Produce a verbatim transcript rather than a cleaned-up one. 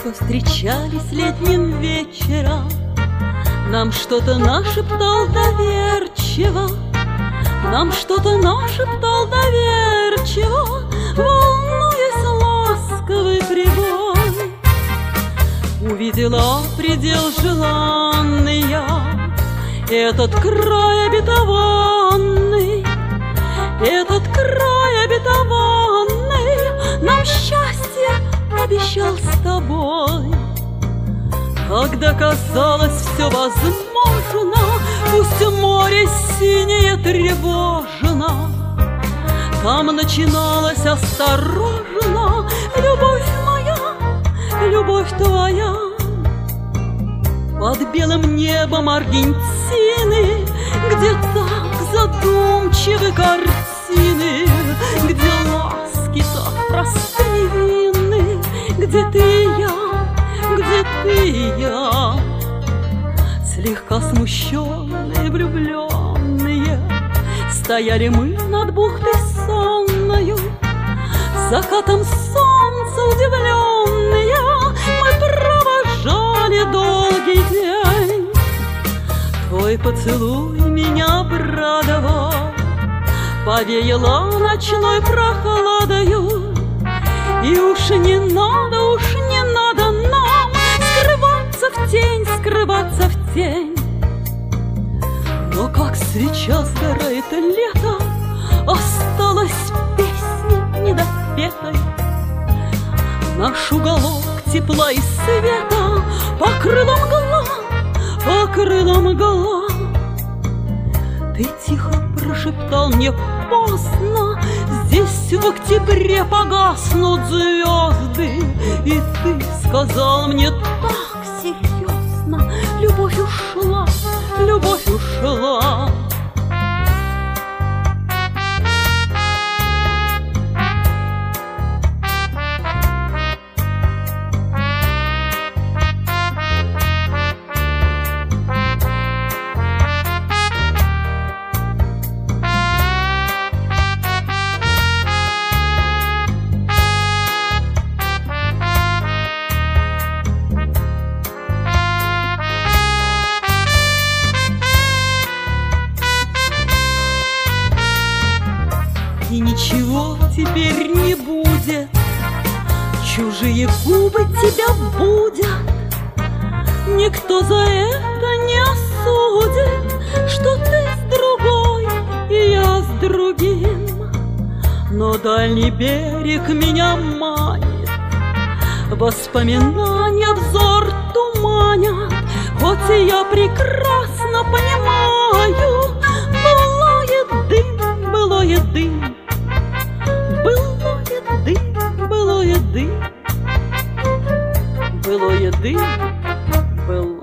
Редко встречались летним вечером, нам что-то нашептал доверчиво, нам что-то нашептал доверчиво, волнуясь ласковый прибой. Увидела предел желанный я, этот край обетованный, этот край обетованный нам счастье обещал с тобой. Когда казалось все возможно, пусть море синее тревожно, там начиналась осторожно любовь моя, любовь твоя. Под белым небом Аргентины, где так задумчивы картины, где ласки так просты невинны, где ты и я, где ты и я. Слегка смущенные, влюбленные, стояли мы над бухтой сонною, закатом солнца удивленные мы провожали долгий день. Твой поцелуй меня обрадовал, повеяло ночной прохладою, и уж не надо, уж не надо нам скрываться в тень, скрываться в тень. Но как свеча сгорает лето, осталась песня недопетой. Наш уголок тепла и света покрыла мгла, покрыла мгла. Ты тихо прошептал мне: поздно, здесь в октябре погаснут звезды. И ты сказал мне так серьезно: любовь ушла, любовь ушла. И ничего теперь не будет, чужие губы тебя будят. Никто за это не осудит, что ты с другой и я с другим. Но дальний берег меня манит, воспоминания взор туманят. Хоть и я прекрасно понимаю, былое дым, былое дым, былое дым, былое дым, былое дым, былое.